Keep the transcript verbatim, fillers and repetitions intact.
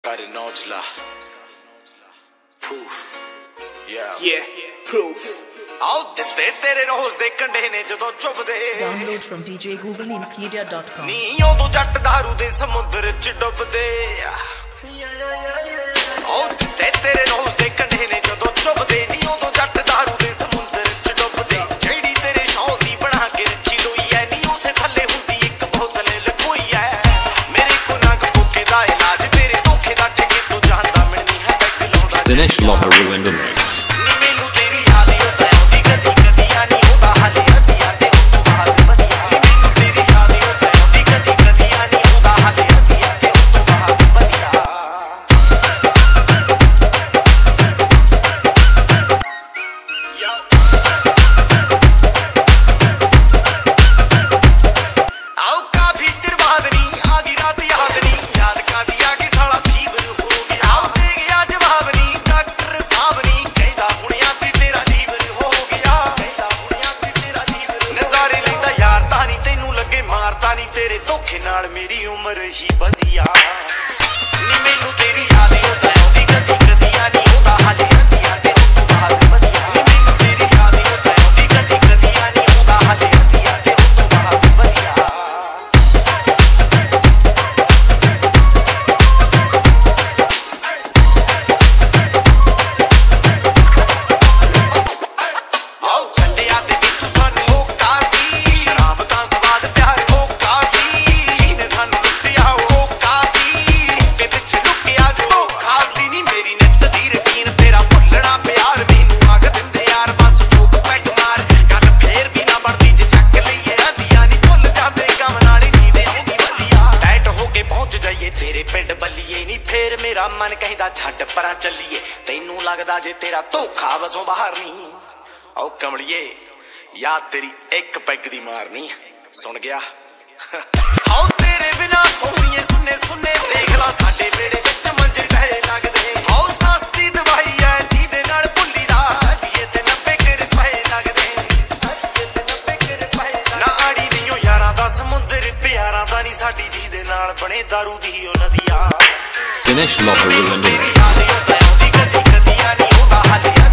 Got an Ojla. Proof. Yeah. Yeah. Proof. ਆਉ ਦਿੱਤੇ ਤੇਰੇ ਰੋਜ਼ ਦੇ ਕੰਡੇ ਨੇ ਜਦੋਂ ਚੁੱਭਦੇ Download from d j google inpedia dot com ਨੀ ਉਦੋਂ ਜੱਟ ਦਾਰੂ ਦੇ ਸਮੁੰਦਰ ਚ ਡੁੱਬਦੇ ਆਉ ਦਿੱਤੇ ਤੇਰੇ ਰੋਜ਼ ਦੇ ਕੰਡੇ ਨੇ ਜਦੋਂ ਚੁੱਭਦੇ ਨੀ ਉਦੋਂ ਜੱਟ ਦਾਰੂ ਦੇ ਸਮੁੰਦਰ ਚ ਡੁੱਬਦੇ ਜਿਹੜੀ ਤੇਰੇ ਸ਼ੌਲ ਦੀ ਬਣਾ ਕੇ ਰੱਖੀ ਲੋਈ ਐ ਨੀ ਉਸੇ ਥੱਲੇ ਹੁੰਦੀ ਇੱਕ ਬੋਤਲ ਲਕੋਈ ਐ ਮੇਰੇ ਕੋ ਨਾ ਕੋਕੇ ਦਾ ਇਲਾਜ ਤੇਰੇ ਧੋਖੇ ਦਾ ਠੇਕੇ ਤੋਂ ਜਾਂਦਾ ਮੈਨੂੰ ਹੈ ਬੈਕ ਲਾਉਂਦਾ Dinesh Lohar in the mix. तेरे धोखे नाल मेरी उम्र ही बधिया नी मैनू तेरी याद होता है कदी कदिया नी होता हाले हदिया ते तू बाहर बधिया नी मैनू तेरी याद होता है कदी कदिया नी होता हाले हदिया ते तू बाहर बधिया आओ छड्डिया ते तू सानू होका सी शराब दा स्वाद प्यार तेरे पिंड बल्लीए नी फेर मेरा मन कहदा छड्ड परां चलीए तैनू लगदा जे तेरा धोखा वसों बाहर नी औ कमलिए याद तेरी एक पैग दी मारनी सुन गया औ तेरे बिना सोनिए सुने सुने देख ला साडे बेड़े विच मंजे ढहे लगदे औ सस्ती दवाई है जीदे नाल भुल्ली दा दिए ते नब्बे के रुपए लगदे नब्बे के रुपए ना आड़ी नीओ यारां दा समुंदर प्यारां दा नी साडी जीदे नाल बने दारू दी ओ नदिया Dinesh Lohar in the mix. कदी कदिया नी होता हाले